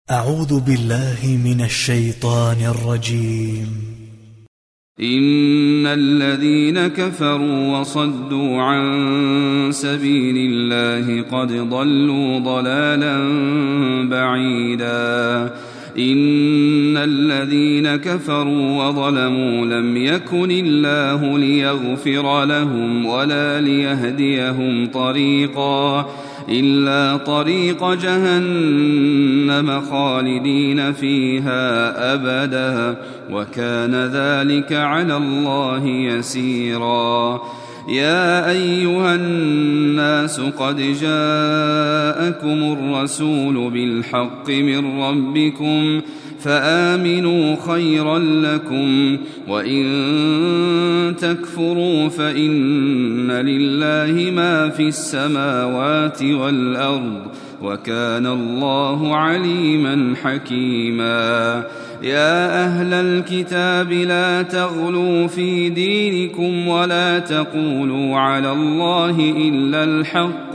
أعوذ بالله من الشيطان الرجيم. إن الذين كفروا وصدوا عن سبيل الله قد ضلوا ضلالا بعيدا. إن الذين كفروا وظلموا لم يكن الله ليغفر لهم ولا ليهديهم طريقا إلا طريق جهنم خالدين فيها أبدا وكان ذلك على الله يسيرا. يا أيها الناس قد جاءكم الرسول بالحق من ربكم فآمنوا خيرا لكم وإن تكفروا فإن لله ما في السماوات والأرض وكان الله عليما حكيما. يا أهل الكتاب لا تغلوا في دينكم ولا تقولوا على الله إلا الحق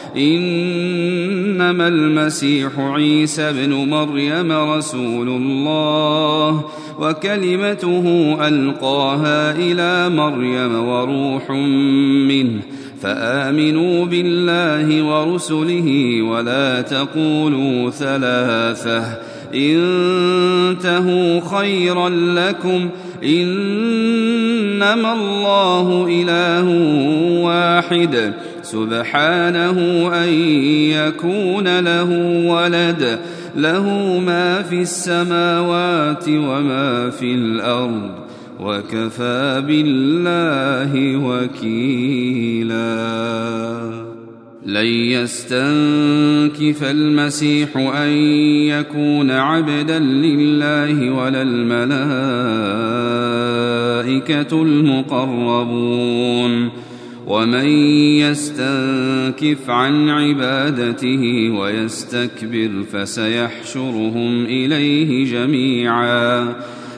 إنما المسيح عيسى ابن مريم رسول الله وكلمته ألقاها إلى مريم وروح منه فآمنوا بالله ورسله ولا تقولوا ثلاثة انتهوا خيرا لكم إنما الله إله واحد سبحانه أن يكون له ولد له ما في السماوات وما في الأرض وكفى بالله وكيلا. لن يستنكف المسيح أن يكون عبدا لله ولا الملائكة المقربون ومن يستنكف عن عبادته ويستكبر فسيحشرهم إليه جميعا.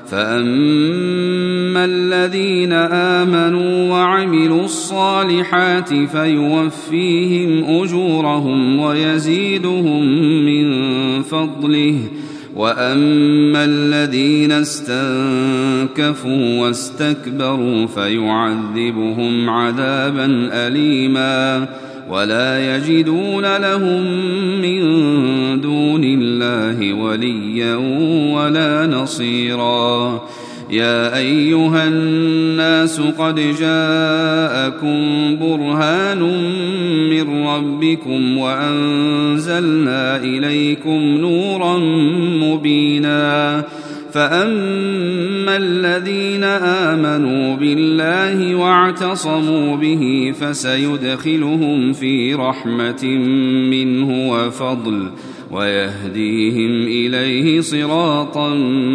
فأما الذين آمنوا وعملوا الصالحات فيوفيهم أجورهم ويزيدهم من فضله وأما الذين استنكفوا واستكبروا فيعذبهم عذابا أليما ولا يجدون لهم من دون الله وليا ولا نصيرا. يا أيها الناس قد جاءكم برهان من ربكم وأنزلنا إليكم نورا مبينا. فأما الذين آمنوا بالله واعتصموا به فسيدخلهم في رحمة منه وفضل ويهديهم إليه صراطا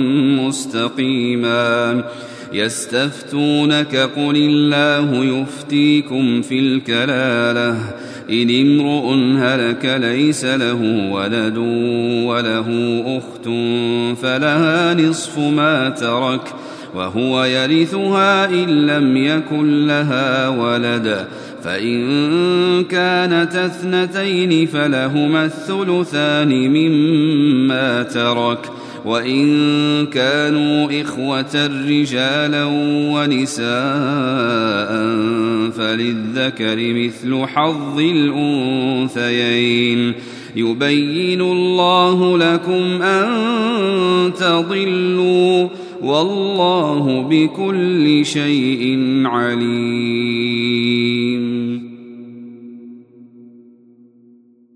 مستقيما. يستفتونك قل الله يفتيكم في الكلالة إن امرؤ هلك ليس له ولد وله أخت فلها نصف ما ترك وهو يرثها إن لم يكن لها ولد فإن كانت اثنتين فلهما الثلثان مما ترك وإن كانوا إخوة رجالا ونساء فللذكر مثل حظ الأنثيين يبين الله لكم أن تضلوا والله بكل شيء عليم.